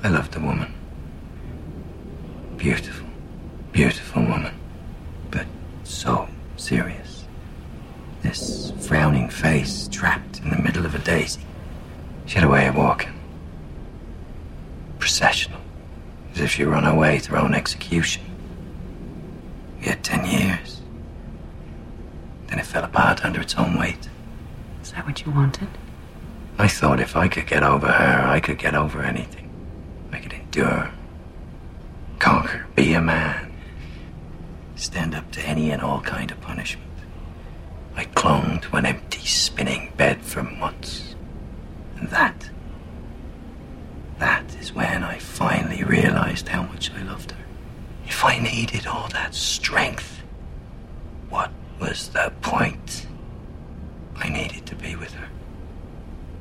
I loved the woman. Beautiful, beautiful woman. But so serious. This frowning face trapped in the middle of a daisy. She had a way of walking. Processional. As if she were on her way to her own execution. We had 10 years. Then it fell apart under its own weight. Is that what you wanted? I thought if I could get over her, I could get over anything. I could endure, conquer, be a man, stand up to any and all kind of punishment. I clung to an empty, spinning bed for months. And that is when I finally realized how much I loved her. If I needed all that strength, what was the point?